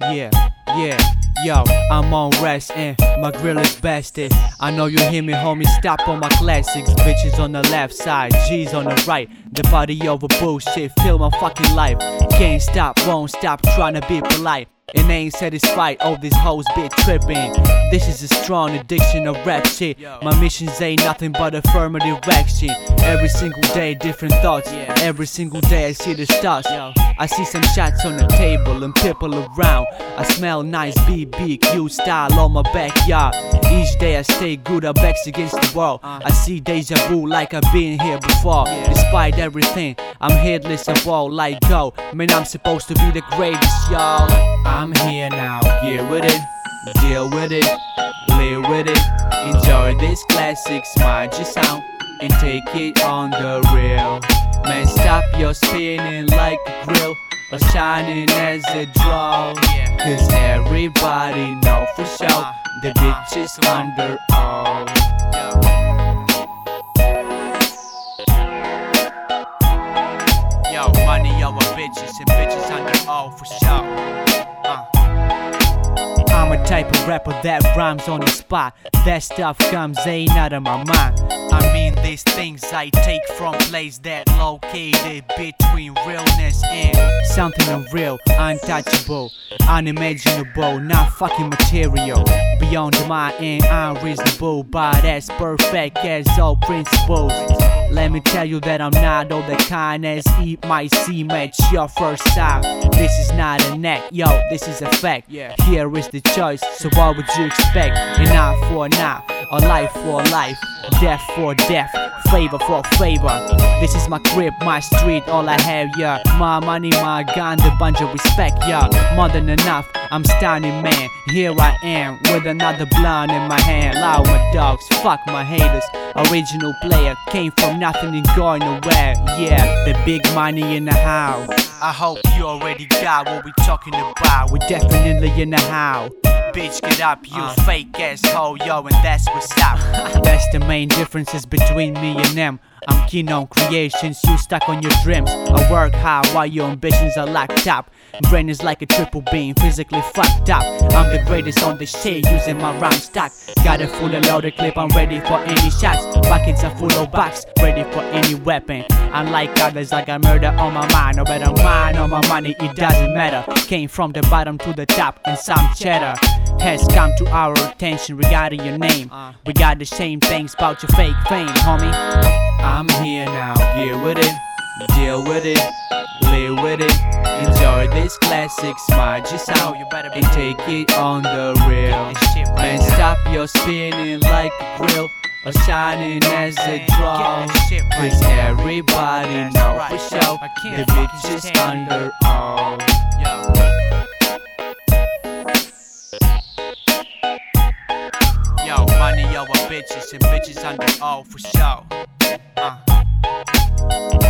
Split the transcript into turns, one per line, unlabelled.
Yeah, yeah, yo, I'm on rest and my grill is bested. I know you hear me, homie, stop on my classics. Bitches on the left side, G's on the right. The body over bullshit, feel my fucking life. Can't stop, won't stop, tryna be polite. And ain't satisfied, all these hoes be tripping. This is a strong addiction of rap shit. My missions ain't nothing but affirmative action. Every single day, different thoughts. Every single day I see the stars. I see some shots on the table and people around. I smell nice BBQ style on my backyard. Each day I stay good, I backs against the wall. I see deja vu like I've been here before. Despite everything, I'm headless and bald like go. Man, I'm supposed to be the greatest, y'all. I'm here now, get with it, deal with it, live with it. Enjoy this classic, mind your sound, and take it on the real. Man, stop your spinning like a grill, or shining as a draw. Cause everybody know for sure, the bitch is under all. Yo, money over bitches and bitches under all for sure. I'm a type of rapper that rhymes on the spot. That stuff comes ain't out of my mind. I mean these things I take from places that located between realness and something unreal, untouchable, unimaginable, not fucking material. Beyond the mind and unreasonable, but as perfect as all principles. Let me tell you that I'm not all the kind as it might seem at your first sight. This is not a neck, yo, this is a fact. Here is the choice, so what would you expect? An eye for an eye, a life for life, death for death, favor for favor. This is my crib, my street, all I have, yeah. My money, my gun, the bunch of respect, yeah. More than enough, I'm stunning man. Here I am, with another blunt in my hand. Loud my dogs, fuck my haters. Original player, came from nothing and going nowhere. Yeah, the big money in the house. I hope you already got what we talking about. We definitely in the house. Bitch, get up, you fake ass hoe, yo, and that's what's up. That's the main differences between me and them. I'm keen on creations, you stuck on your dreams. I work hard while your ambitions are locked up. Brain is like a triple beam, physically fucked up. I'm the greatest on the shit, using my rhyme stock. Got a full loaded clip, I'm ready for any shots. Buckets are full of box, ready for any weapon. Unlike others, I got murder on my mind. No better mine or my money, it doesn't matter. Came from the bottom to the top, and some cheddar has come to our attention regarding your name. We got the same things about your fake fame, homie. I'm here now, get with it, deal with it, live with it. Enjoy this classic, smart your sound, and take it on the real. Man, stop your spinning like a grill, or shining as a draw. Cause everybody know for sure, the bitch is under all. Yo, money over bitches and bitches under all for sure.